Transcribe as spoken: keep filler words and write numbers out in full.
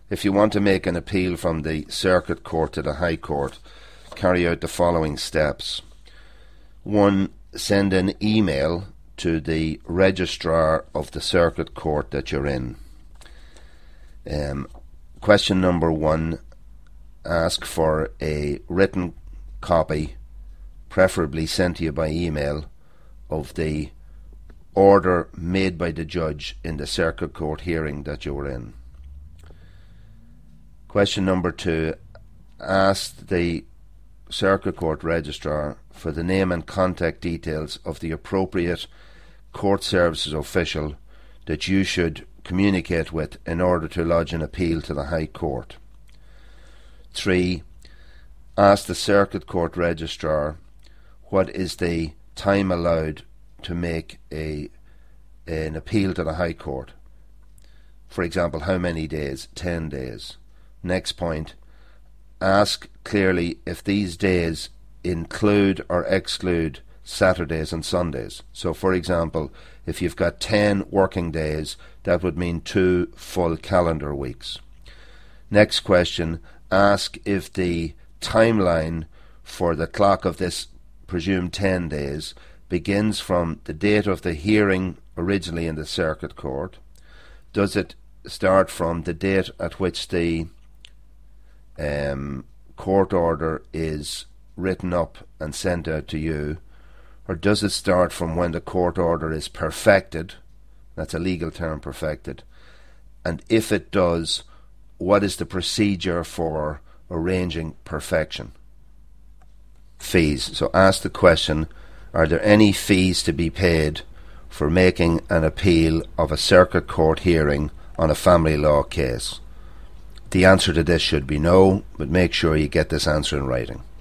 If you want to make an appeal from the Circuit Court to the High Court, carry out the following steps. One, send an email to the registrar of the Circuit Court that you're in. Um, question number one, ask for a written copy, preferably sent to you by email, of the order made by the judge in the Circuit Court hearing that you were in. Question number two, ask the Circuit Court Registrar for the name and contact details of the appropriate court services official that you should communicate with in order to lodge an appeal to the High Court. Three, ask the Circuit Court Registrar what is the time allowed to make a an appeal to the High Court. For example, how many days? Ten days. Next point, ask clearly if these days include or exclude Saturdays and Sundays. So, for example, if you've got ten working days, that would mean two full calendar weeks. Next question, ask if the timeline for the clock of this presumed ten days begins from the date of the hearing originally in the Circuit Court. Does it start from the date at which the um, court order is written up and sent out to you, or does it start from when the court order is perfected? That's a legal term, perfected. And if it does, what is the procedure for arranging perfection? Fees. So ask the question, are there any fees to be paid for making an appeal of a Circuit Court hearing on a family law case? The answer to this should be no, but make sure you get this answer in writing.